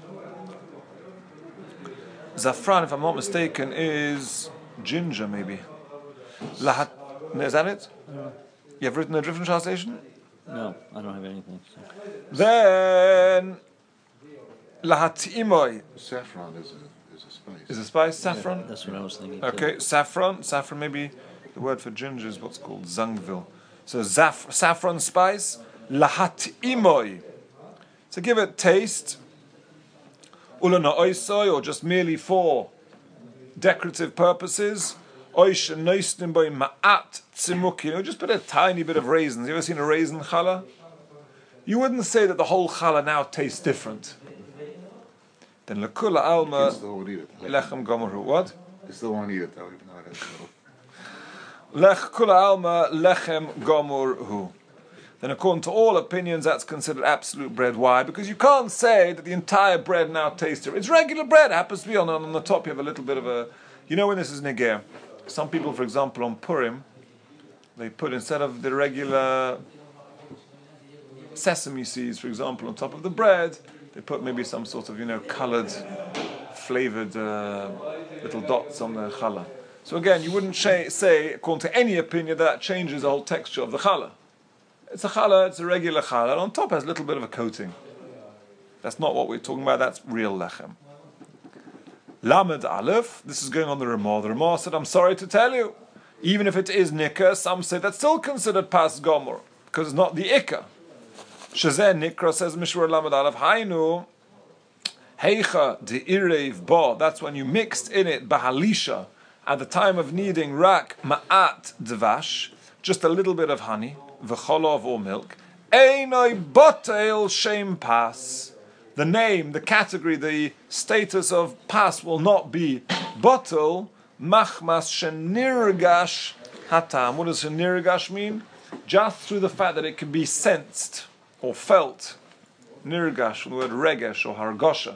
Zafran, if I'm not mistaken, is ginger, maybe. Lahat, is that it? Yeah. You have written a different translation? No, I don't have anything. So. Then, lahatimoy. Saffron is a, is a spice. Is a spice, saffron? Yeah, that's what I was thinking. Okay, too. saffron. Saffron, maybe the word for ginger is what's called zangvil. So zaf, saffron spice, lahatimoy. To give it taste, ulana oisoy, or just merely for decorative purposes, oish noistim boy ma'at tzimukin, or just put a tiny bit of raisins. You ever seen a raisin challah? You wouldn't say that the whole challah now tastes different. Then lekula alma lechem gomerhu. What? I still want to eat it though, even though I don't know. Lech kula alma lechem gomurhu. Then according to all opinions, that's considered absolute bread. Why? Because you can't say that the entire bread now tastes different. It's regular bread. It happens to be on, on the top. You have a little bit of a... You know when this is neger. Some people, for example, on Purim, they put, instead of the regular sesame seeds, for example, on top of the bread, they put maybe some sort of, you know, coloured, flavoured uh, little dots on the challah. So again, you wouldn't sh- say, according to any opinion, that, that changes the whole texture of the challah. It's a challah, it's a regular challah, and on top has a little bit of a coating. That's not what we're talking about, that's real lechem. Lamed Aleph, this is going on the Ramah. The Ramah said, I'm sorry to tell you, even if it is nikah, some say that's still considered pas gomor, because it's not the ikka. Shazeh nikra, says Mishra Lamed Aleph, Hainu, heicha de irev ba, that's when you mixed in it bahalisha, at the time of needing rak ma'at dvash, just a little bit of honey, v'cholov or milk, einoi botel shem pas. The name, the category, the status of pas will not be botel, machmas shenirgash hatam. What does shenirgash mean? Just through the fact that it can be sensed or felt. Nirgash, from the word regesh or hargosha.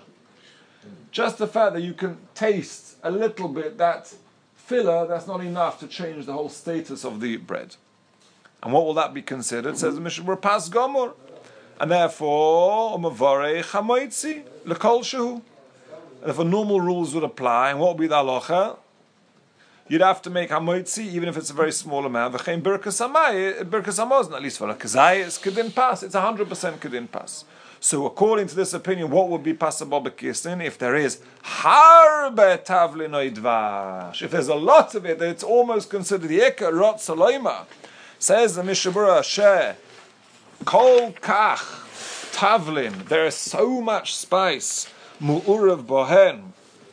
Just the fact that you can taste a little bit that filler, that's not enough to change the whole status of the bread. And what will that be considered? It says the Mishnah, pas gomor. And therefore, umavarei chamoitzi lekol shehu. And if normal rules would apply, and what would be the halacha? You'd have to make hamoitzi, even if it's a very small amount. V'chein birkas hamay, birkas hamazon, at least for a kazayis kedin pas. It's one hundred percent kedin pas. So according to this opinion, what would be pasabah b'kisnin if there is harbe tavlin oidvash? If there's a lot of it, then it's almost considered the ikar rot saloima. Says the Mishabura Sheh, Kol Kach Tavlin, there is so much spice, Mu'urav Bohen,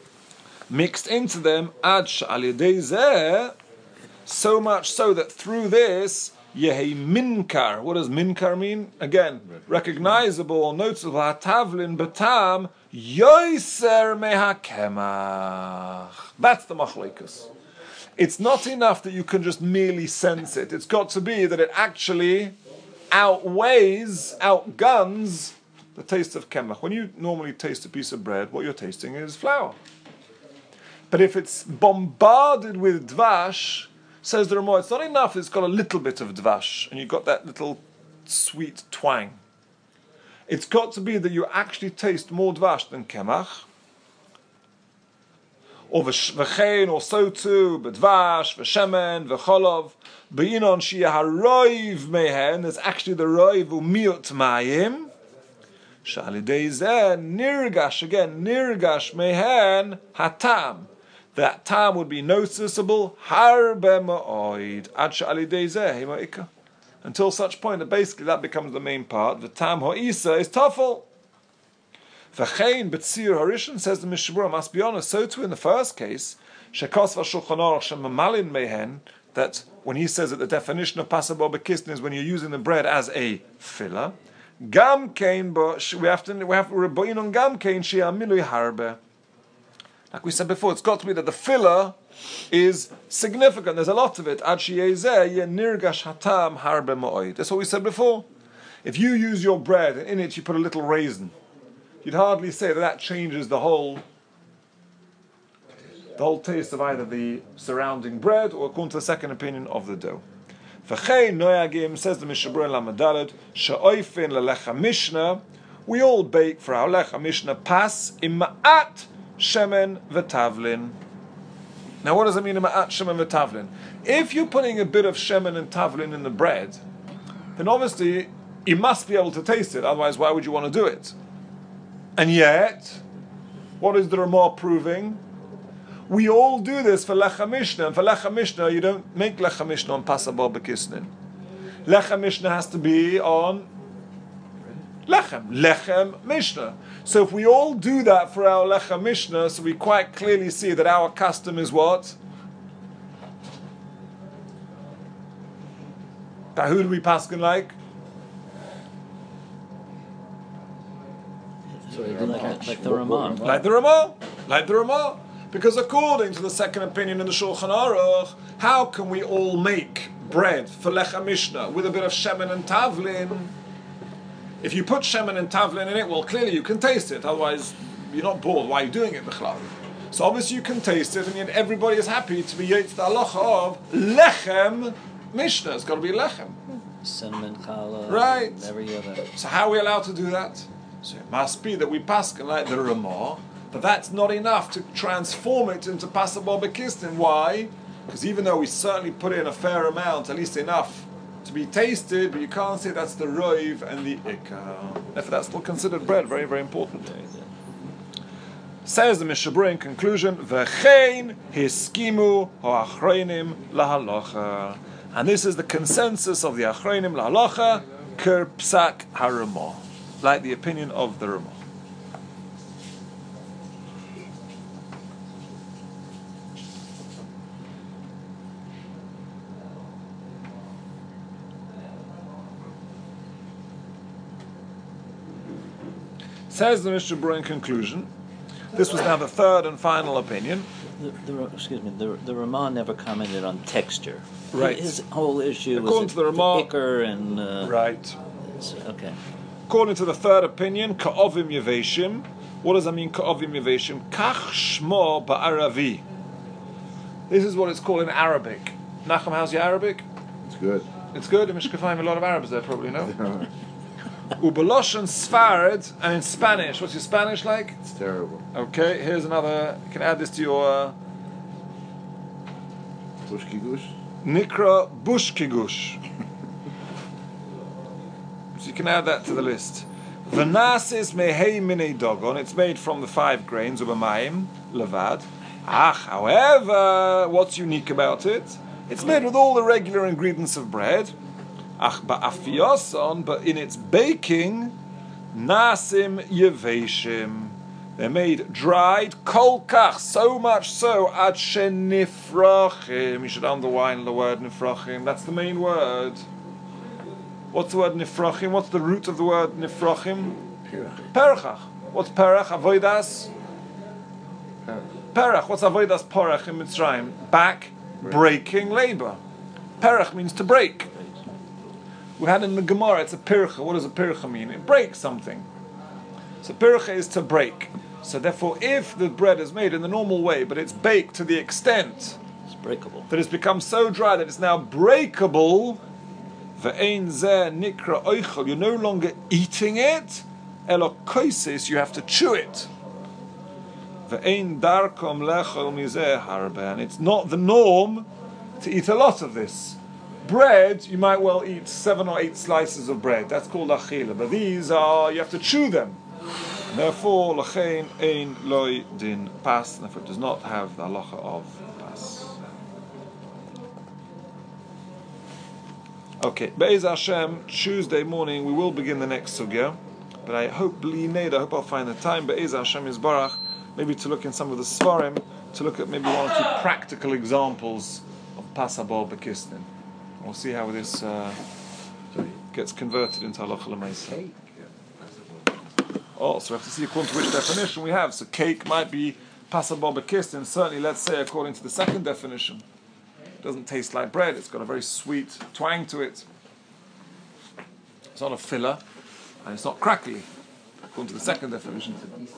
mixed into them, Ad Sh'alidei Zeh, so much so that through this, Yehi Minkar. What does Minkar mean? Again, recognizable or noticeable, HaTavlin Batam, Yoiser Mehakemach. That's the Machleikus. It's not enough that you can just merely sense it. It's got to be that it actually outweighs, outguns the taste of kemach. When you normally taste a piece of bread, what you're tasting is flour. But if it's bombarded with dvash, says the Ramah, it's not enough it's got a little bit of dvash, and you've got that little sweet twang. It's got to be that you actually taste more dvash than kemach, or v'chein, or so too, b'dvash, v'shemen, v'cholov, b'inon shiyah haroiv mehen, there's actually the roiv u'miut mayim, sh'alidei zeh, nirgash, again, nirgash mehen, hatam, that tam would be noticeable, harbe ma'oid, ad sh'alidei zeh, hima'ika, until such point that basically that becomes the main part, the tam ha'isa is tafel. V'chein b'tzir harishon, says the Mishabura, must be honest, so too in the first case, shekos v'shulchan aruch shemamalin mehen, that when he says that the definition of pasabah b'kisnin is when you're using the bread as a filler, gam kein, we have to, we have to rebuin on gam kein she'amilui harbe. Like we said before, it's got to be that the filler is significant, there's a lot of it, ad she'ezeh ye nirgash hatam harbe ma'oid. That's what we said before. If you use your bread and in it you put a little raisin, you'd hardly say that that changes the whole the whole taste of either the surrounding bread or, according to the second opinion, of the dough. V'chein noyagim, says the Mishabura Lamadalad, she'oifin lelecha mishnah, we all bake for our lecha mishnah pas im ma'at shemen v'tavlin. Now what does it mean in ma'at shemen v'tavlin? If you're putting a bit of shemen and tavlin in the bread, then obviously you must be able to taste it, otherwise why would you want to do it? And yet, what is the Ramah proving? We all do this for Lecha Mishnah, and for Lecha Mishnah, you don't make Lecha Mishnah on Pasabah B'Kisnin. Lecha Mishnah has to be on Lechem, Lechem Mishnah. So if we all do that for our Lecha Mishnah, so we quite clearly see that our custom is what? Now who do we paskin like? Like, like the Ramah. Like the Ramah. Like the Ramah. Because according to the second opinion in the Shulchan Aruch, how can we all make bread for Lecha Mishnah with a bit of shemen and tavlin? If you put shemen and tavlin in it, well, clearly you can taste it. Otherwise, you're not bored. Why are you doing it, B'chlal? So obviously you can taste it, and yet everybody is happy to be yetz the halacha of Lechem Mishnah. It's got to be Lechem. Cinnamon, challah, right. Every other. So how are we allowed to do that? So it must be that we paskin like the Ramah, But that's not enough to transform it into Pasabal Bekistin. Why? Because even though we certainly put in a fair amount, at least enough to be tasted, but you can't say that's the roiv and the ikar. Therefore, that's still considered bread. Very, very important. Says the Mishabura in conclusion, V'chein hiskimu ha'achronim lahalacha. And this is the consensus of the achronim lahalacha, ker psak haramah, like the opinion of the Ramah. Says the Mishabura in conclusion, this was now the third and final opinion. The, the, excuse me, the, the Ramah never commented on texture. Right. His whole issue According was to the Ramah, the ikar and... Uh, right. Okay. According to the third opinion, ka'ovim yeveshim. What does that mean, ka'ovim yeveshim? Kach shmo ba'aravi. This is what it's called in Arabic. Nachum, how's your Arabic? It's good. It's good. In Mishkafayim, a lot of Arabs there probably, no? Ubalosh and Sfarad, and in Spanish, what's your Spanish like? It's terrible. Okay, here's another. You can add this to your uh, Bushkigush? Nikra Bushkigush. So you can add that to the list. Vanasis mehei minei dogon. It's made from the five grains of amayim levad. Ach, however, what's unique about it? It's made with all the regular ingredients of bread. Ach ba'afiyoson, but in its baking, nasim yeveshim. They're made dried, kolkach, so much so, ad shenifrachim. You should underline the word nifrachim. That's the main word. What's the word nifrachim? What's the root of the word nifrachim? Perachach. What's perach? Avoidas? Perach. What's avoidas porach in Mitzrayim? Back breaking labor. Perach means to break. We had in the Gemara, it's a pircha. What does a pircha mean? It breaks something. So pircha is to break. So therefore, if the bread is made in the normal way, but it's baked to the extent It's breakable. that it's become so dry that it's now breakable, ve'ein zeh nikra oichel, you're no longer eating it, elo koisis, you have to chew it. Ve'ein darkom lechol mizeh harbe, and it's not the norm to eat a lot of this. Bread, you might well eat seven or eight slices of bread. That's called achila. But these are, you have to chew them. And therefore, lachein ein loy din pas. And therefore, it does not have the halacha of pas. Okay, Be'ez Hashem, Tuesday morning, we will begin the next sugya. But I hope, Bli Neda, I hope I'll find the time, Be'ez Hashem is barach, maybe to look in some of the svarim, to look at maybe one or two practical examples of pasabal bekisnin. We'll see how this uh, gets converted into halacha l'maisa. Oh, so we have to see according to which definition we have. So cake might be pasabal bekistin. Certainly, let's say according to the second definition, it doesn't taste like bread. It's got a very sweet twang to it. It's not a filler, and it's not crackly. According to the second definition.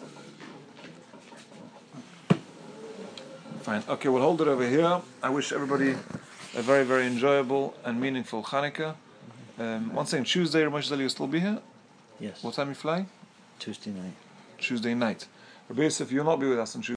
Fine. Okay, we'll hold it over here. I wish everybody a very, very enjoyable and meaningful Hanukkah. Um, one second, Tuesday, Ramesh Zeli will still be here? Yes. What time you fly? Tuesday night. Tuesday night. Rabbi Yosef, you'll not be with us on Tuesday.